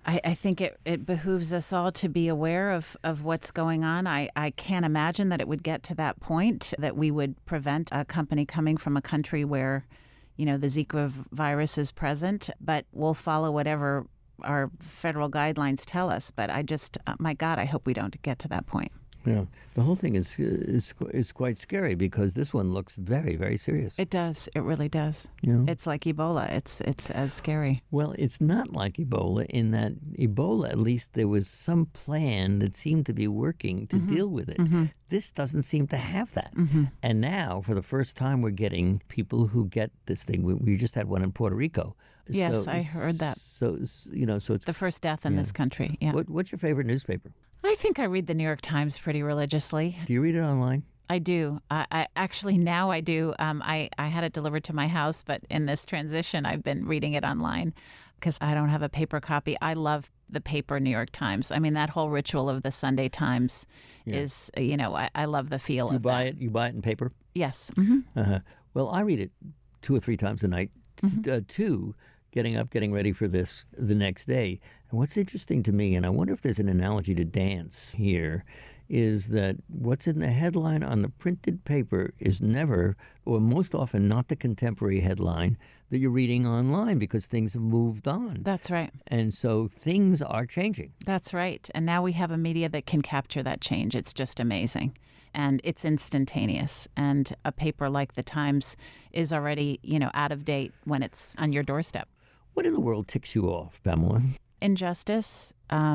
I think it behooves us all to be aware of what's going on. I can't imagine that it would get to that point that we would prevent a company coming from a country where, the Zika virus is present, but we'll follow whatever our federal guidelines tell us. But I just, my God, I hope we don't get to that point. Yeah, the whole thing is quite scary because this one looks very, very serious. It does. It really does. It's like Ebola. It's as scary. Well, it's not like Ebola in that Ebola, at least there was some plan that seemed to be working to deal with it. This doesn't seem to have that. And now, for the first time, we're getting people who get this thing. We just had one in Puerto Rico. Yes, I heard that. So it's the first death in this country. Yeah. What's your favorite newspaper? I think I read the New York Times pretty religiously. Do you read it online? I do. I actually now I do. I had it delivered to my house, but in this transition, I've been reading it online because I don't have a paper copy. I love the paper New York Times. I mean, that whole ritual of the Sunday Times is, I love the feel of that. You buy it in paper? Yes. Well, I read it 2 or 3 times a night. 2, getting up, getting ready for this the next day. And what's interesting to me, and I wonder if there's an analogy to dance here, is that what's in the headline on the printed paper is never, or most often not, the contemporary headline that you're reading online because things have moved on. That's right. And so things are changing. That's right. And now we have a media that can capture that change. It's just amazing. And it's instantaneous. And a paper like the Times is already, out of date when it's on your doorstep. What in the world ticks you off, Pamela? Injustice.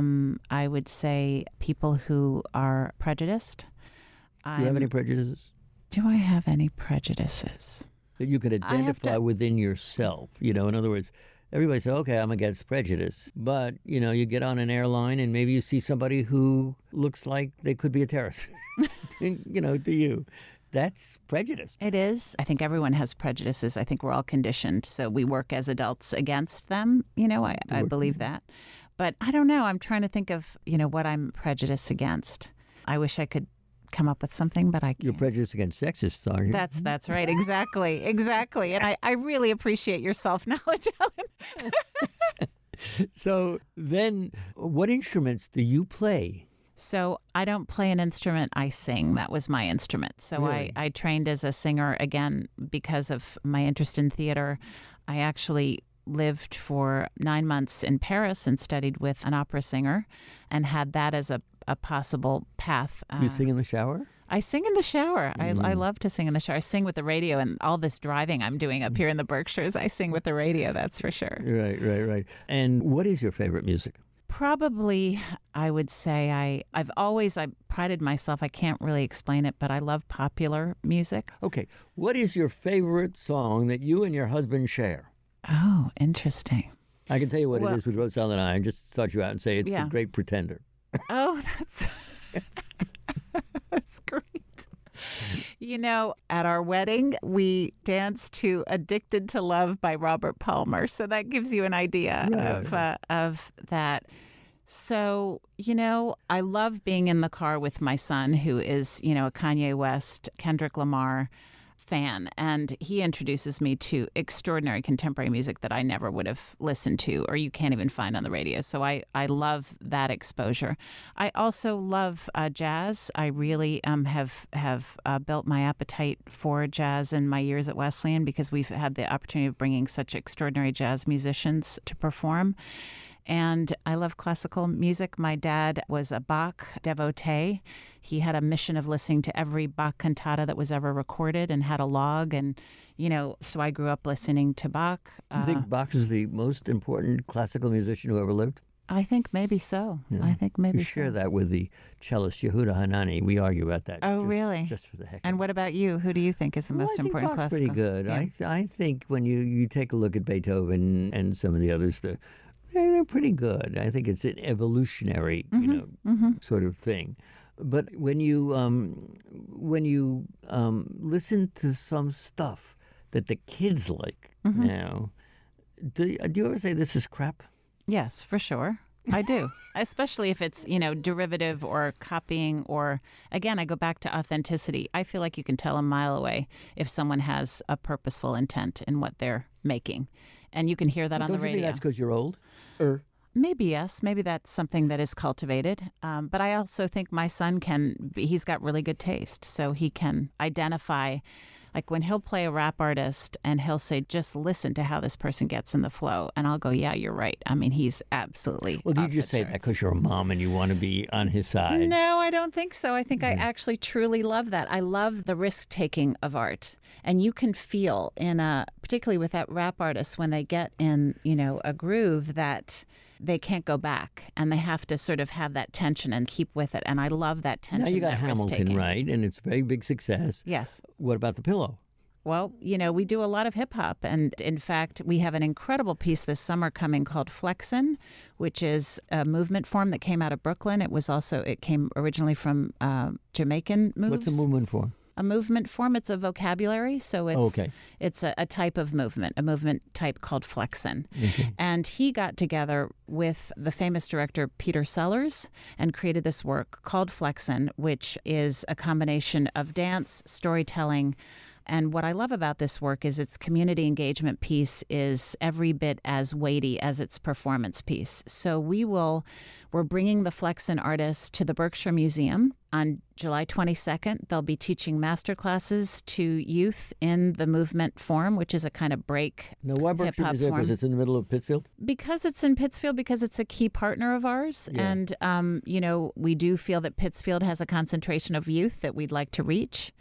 I would say people who are prejudiced. Do you have any prejudices? Do I have any prejudices? That you could identify within yourself. In other words, everybody says, okay, I'm against prejudice. But, you get on an airline and maybe you see somebody who looks like they could be a terrorist, to you. That's prejudice. It is. I think everyone has prejudices. I think we're all conditioned. So we work as adults against them. I believe that. But I don't know. I'm trying to think of, what I'm prejudiced against. I wish I could come up with something, but I can't. You're prejudiced against sexists, are you? That's right. Exactly. And I really appreciate your self-knowledge, Ellen. So then what instruments do you play? So I don't play an instrument, I sing. That was my instrument. So Really? I trained as a singer, again, because of my interest in theater. I actually lived for 9 months in Paris and studied with an opera singer and had that as a possible path. Do you sing in the shower? I sing in the shower. I love to sing in the shower. I sing with the radio, and all this driving I'm doing up here in the Berkshires, I sing with the radio, that's for sure. Right. And what is your favorite music? Probably, I would say I prided myself, I can't really explain it, but I love popular music. Okay. What is your favorite song that you and your husband share? Oh, interesting. I can tell you what it is with Roselle and I. Just start you out and say it's The Great Pretender. Oh, that's great. At our wedding, we danced to Addicted to Love by Robert Palmer. So that gives you an idea of that. So, I love being in the car with my son, who is, a Kanye West, Kendrick Lamar fan. And he introduces me to extraordinary contemporary music that I never would have listened to or you can't even find on the radio. So I love that exposure. I also love jazz. I really have built my appetite for jazz in my years at Wesleyan because we've had the opportunity of bringing such extraordinary jazz musicians to perform. And I love classical music. My dad was a Bach devotee. He had a mission of listening to every Bach cantata that was ever recorded and had a log. And, so I grew up listening to Bach. You think Bach is the most important classical musician who ever lived? I think maybe so. Yeah. I think maybe you share that with the cellist Yehuda Hanani. We argue about that. Oh, really? Just for the heck of it. And what about you? Who do you think is the most important Bach's classical? Pretty good. Yeah. I think when you take a look at Beethoven and some of the others, they're pretty good. I think it's an evolutionary, sort of thing. But when you listen to some stuff that the kids like now, do you ever say this is crap? Yes, for sure. I do. Especially if it's, derivative or copying or, again, I go back to authenticity. I feel like you can tell a mile away if someone has a purposeful intent in what they're making. And you can hear that on the radio. Don't you think that's because you're old? Maybe yes. Maybe that's something that is cultivated. But I also think my son he's got really good taste. So he can identify, like when he'll play a rap artist and he'll say, just listen to how this person gets in the flow. And I'll go, yeah, you're right. I mean, he's absolutely. Well, do you just say that because you're a mom and you want to be on his side? No, I don't think so. I think I actually truly love that. I love the risk taking of art. And you can feel particularly with that rap artist, when they get in, a groove that they can't go back and they have to sort of have that tension and keep with it. And I love that tension. Now you got that Hamilton, risk-taking. right? And it's a very big success. Yes. What about The Pillow? Well, we do a lot of hip hop. And in fact, we have an incredible piece this summer coming called Flexin', which is a movement form that came out of Brooklyn. It came originally from Jamaican moves. What's a movement form? A movement form, it's a vocabulary. So it's a type of movement, a movement type called Flexin'. Okay. And he got together with the famous director Peter Sellers and created this work called Flexin', which is a combination of dance, storytelling. And what I love about this work is its community engagement piece is every bit as weighty as its performance piece. So we're bringing the Flexin' artists to the Berkshire Museum on July 22nd. They'll be teaching master classes to youth in the movement form, which is a kind of break Now, why Berkshire hip-hop Museum? form. Because it's in the middle of Pittsfield? Because it's in Pittsfield, because it's a key partner of ours. Yeah. And, we do feel that Pittsfield has a concentration of youth that we'd like to reach.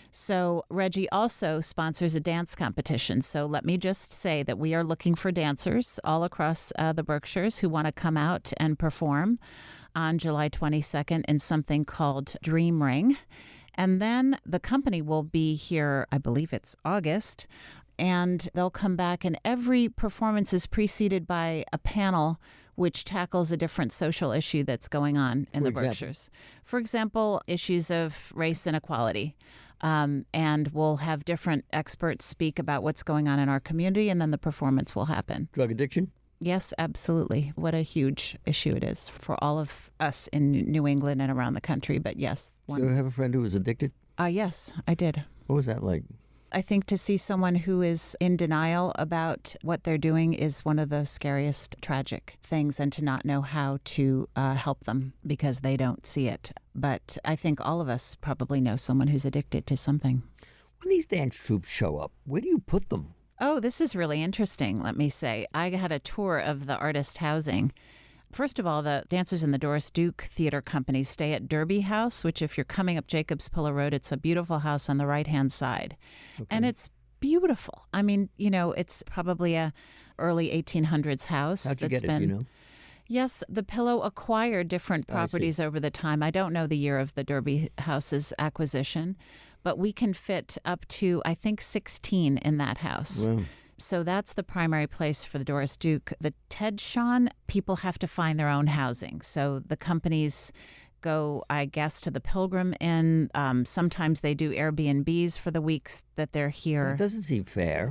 So Reggie also sponsors a dance competition. So let me just say that we are looking for dancers all across the Berkshires who want to come out and perform on July 22nd in something called Dream Ring. And then the company will be here, I believe it's August, and they'll come back, and every performance is preceded by a panel which tackles a different social issue that's going on in the Berkshires. For example, issues of race inequality. And we'll have different experts speak about what's going on in our community, and then the performance will happen. Drug addiction? Yes, absolutely. What a huge issue it is for all of us in New England and around the country. But yes. Do you ever have a friend who was addicted? Yes, I did. What was that like? I think to see someone who is in denial about what they're doing is one of the scariest tragic things, and to not know how to help them because they don't see it. But I think all of us probably know someone who's addicted to something. When these dance troupes show up, where do you put them? Oh, this is really interesting, let me say. I had a tour of the artist housing. First of all, the dancers in the Doris Duke Theater Company stay at Derby House, which if you're coming up Jacobs Pillow Road, it's a beautiful house on the right-hand side. Okay. And it's beautiful. I mean, it's probably a early 1800s house. How'd you get it, you know? Yes, the Pillow acquired different properties over the time. I don't know the year of the Derby House's acquisition, but we can fit up to, I think, 16 in that house. Wow. So that's the primary place for the Doris Duke. The Ted Shawn, people have to find their own housing. So the companies go, I guess, to the Pilgrim Inn. Sometimes they do Airbnbs for the weeks that they're here. That doesn't seem fair.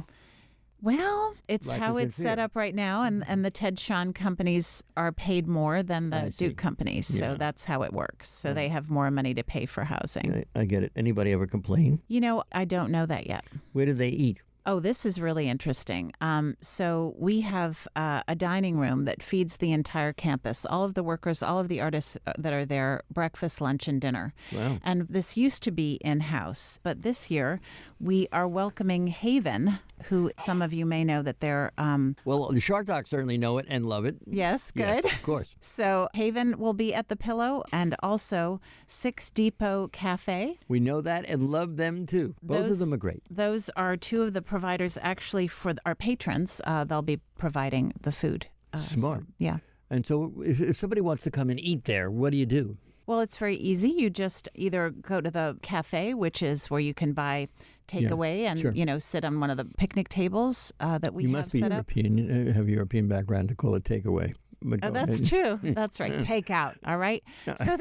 Well, it's Life how isn't it's set up right now, and the Ted Shawn companies are paid more than the Duke companies, so that's how it works. So they have more money to pay for housing. I get it. Anybody ever complain? I don't know that yet. Where do they eat? Oh, this is really interesting. So we have a dining room that feeds the entire campus, all of the workers, all of the artists that are there, breakfast, lunch, and dinner. Wow. And this used to be in-house, but this year we are welcoming Haven, who some of you may know that they're... Well, the Shark Docs certainly know it and love it. Yes, good. Yes, of course. So Haven will be at the Pillow, and also Six Depot Cafe. We know that and love them too. Both of them are great. Those are two of the providers actually for our patrons. They'll be providing the food. Smart. Yeah. And so if somebody wants to come and eat there, what do you do? Well, it's very easy. You just either go to the cafe, which is where you can buy takeaway and sit on one of the picnic tables that we have set up. You must be European, have European background to call it takeaway. That's true. That's right. Takeout. All right. So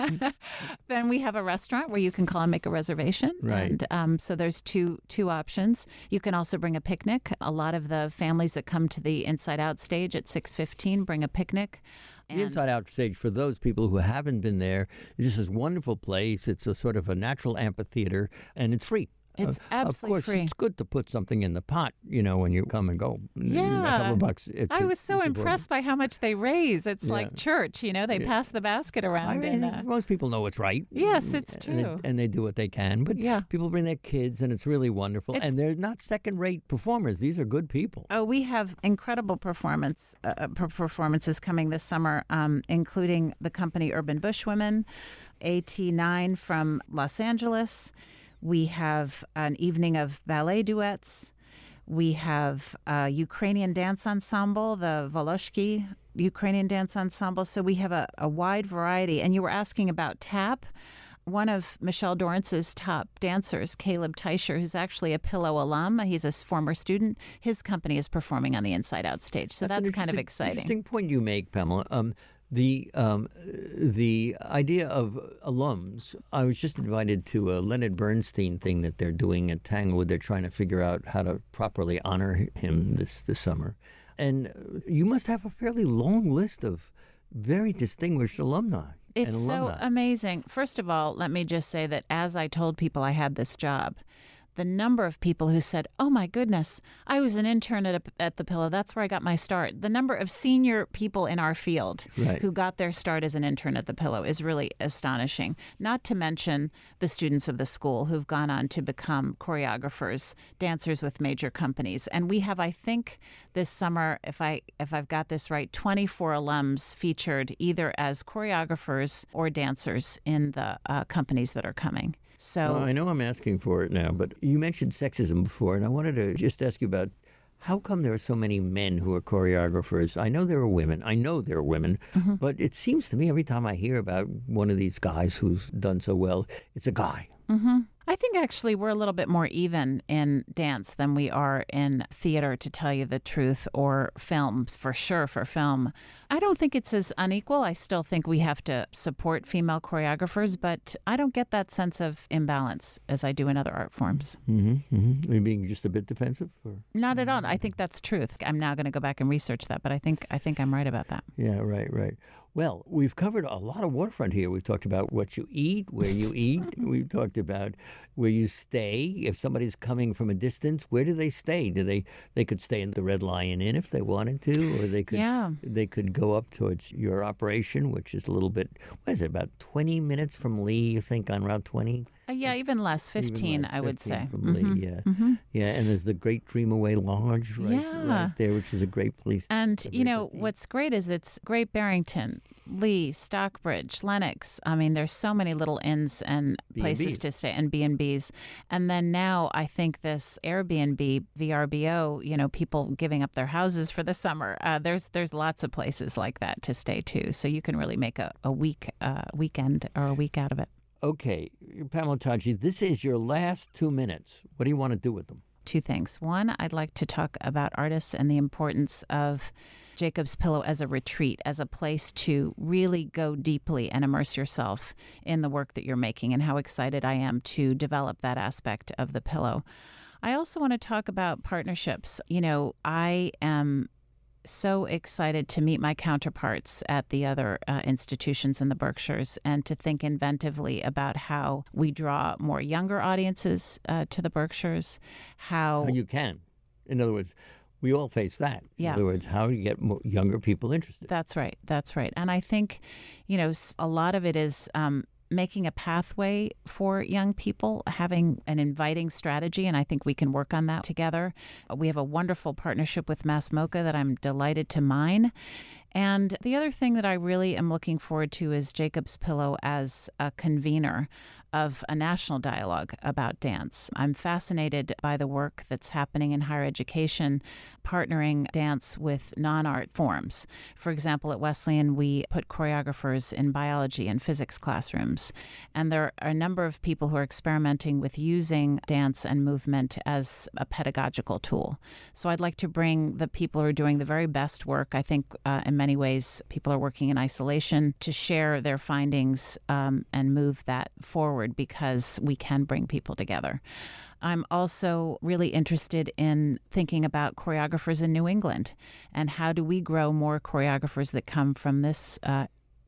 then we have a restaurant where you can call and make a reservation. Right. And so there's two options. You can also bring a picnic. A lot of the families that come to the Inside Out stage at 6:15 bring a picnic. The Inside Out stage, for those people who haven't been there, is just this wonderful place. It's a sort of a natural amphitheater, and it's free. It's Of absolutely course, free. it's good to put something in the pot, when you come and go. A Yeah. couple of bucks. I was so impressed by how much they raise. It's Yeah. like church, they pass the basket around. I think most people know what's right. Yes, it's And true. and they do what they can. But Yeah. people bring their kids, and it's really wonderful. It's- And they're not second-rate performers. These are good people. Oh, we have incredible performances coming this summer, including the company Urban Bushwomen, AT9 from Los Angeles. We have an evening of ballet duets. We have a Ukrainian dance ensemble, the Voloshki Ukrainian dance ensemble. So we have a wide variety. And you were asking about tap. One of Michelle Dorrance's top dancers, Caleb Teicher, who's actually a Pillow alum, he's a former student, his company is performing on the Inside Out stage. So that's an kind of exciting. Interesting point you make, Pamela. The idea of alums. I was just invited to a Leonard Bernstein thing that they're doing at Tanglewood. They're trying to figure out how to properly honor him this summer. And you must have a fairly long list of very distinguished alumni. It's so amazing. First of all, let me just say that as I told people I had this job, the number of people who said, "Oh my goodness, I was an intern at the Pillow. That's where I got my start." The number of senior people in our field who got their start as an intern at the Pillow is really astonishing. Not to mention the students of the school who've gone on to become choreographers, dancers with major companies. And we have, I think, this summer, if I've got this right, 24 alums featured either as choreographers or dancers in the companies that are coming. So I know I'm asking for it now, but you mentioned sexism before, and I wanted to just ask you about how come there are so many men who are choreographers? I know there are women. But it seems to me every time I hear about one of these guys who's done so well, it's a guy. I think actually we're a little bit more even in dance than we are in theater, to tell you the truth, or film, for sure, for film. I don't think it's as unequal. I still think we have to support female choreographers, but I don't get that sense of imbalance as I do in other art forms. Are you being just a bit defensive? Or? Not at all. I think that's truth. I'm now going to go back and research that, but I think I'm right about that. Yeah, right. Well, we've covered a lot of waterfront here. We've talked about what you eat, where you eat. We've talked about where you stay. If somebody's coming from a distance, where do they stay? They could stay in the Red Lion Inn if they wanted to, or they could go up towards your operation, which is a little bit, what is it, about 20 minutes from Lee, you think, on Route 20? Yeah, even less, 15, I would say. From Lee, yeah. Yeah, and there's the Great Dreamaway Lodge right there, which is a great place. And, what's great is it's Great Barrington, Lee, Stockbridge, Lenox. I mean, there's so many little inns and places to stay, and B&Bs. And then now I think this Airbnb, VRBO, people giving up their houses for the summer. There's lots of places like that to stay too. So you can really make a weekend or a week out of it. Okay, Pamela Taggi, this is your last 2 minutes. What do you want to do with them? Two things. One, I'd like to talk about artists and the importance of Jacob's Pillow as a retreat, as a place to really go deeply and immerse yourself in the work that you're making, and how excited I am to develop that aspect of the Pillow. I also want to talk about partnerships. I am so excited to meet my counterparts at the other institutions in the Berkshires, and to think inventively about how we draw more younger audiences to the Berkshires. How you can. In other words, we all face that. In other words, how do you get more younger people interested? That's right. And I think, a lot of it is making a pathway for young people, having an inviting strategy, and I think we can work on that together. We have a wonderful partnership with Mass MoCA that I'm delighted to mine. And the other thing that I really am looking forward to is Jacob's Pillow as a convener of a national dialogue about dance. I'm fascinated by the work that's happening in higher education, partnering dance with non-art forms. For example, at Wesleyan, we put choreographers in biology and physics classrooms. And there are a number of people who are experimenting with using dance and movement as a pedagogical tool. So I'd like to bring the people who are doing the very best work. I think in many ways, people are working in isolation, to share their findings and move that forward, because we can bring people together. I'm also really interested in thinking about choreographers in New England, and how do we grow more choreographers that come from this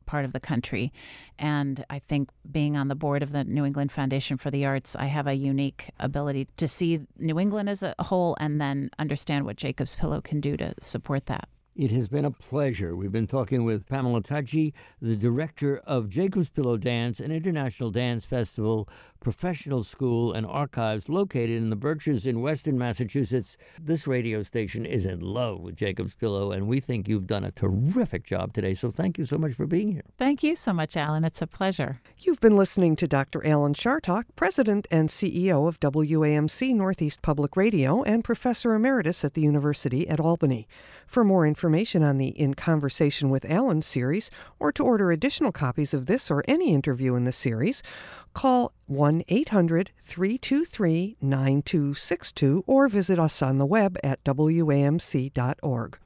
part of the country. And I think being on the board of the New England Foundation for the Arts, I have a unique ability to see New England as a whole and then understand what Jacob's Pillow can do to support that. It has been a pleasure. We've been talking with Pamela Taji, the director of Jacob's Pillow Dance, an international dance festival, professional school, and archives located in the Berkshires in Western Massachusetts. This radio station is in love with Jacob's Pillow, and we think you've done a terrific job today. So thank you so much for being here. Thank you so much, Alan. It's a pleasure. You've been listening to Dr. Alan Chartock, President and CEO of WAMC Northeast Public Radio and Professor Emeritus at the University at Albany. For more information on the In Conversation with Alan series, or to order additional copies of this or any interview in the series, call 1-800-323-9262 or visit us on the web at wamc.org.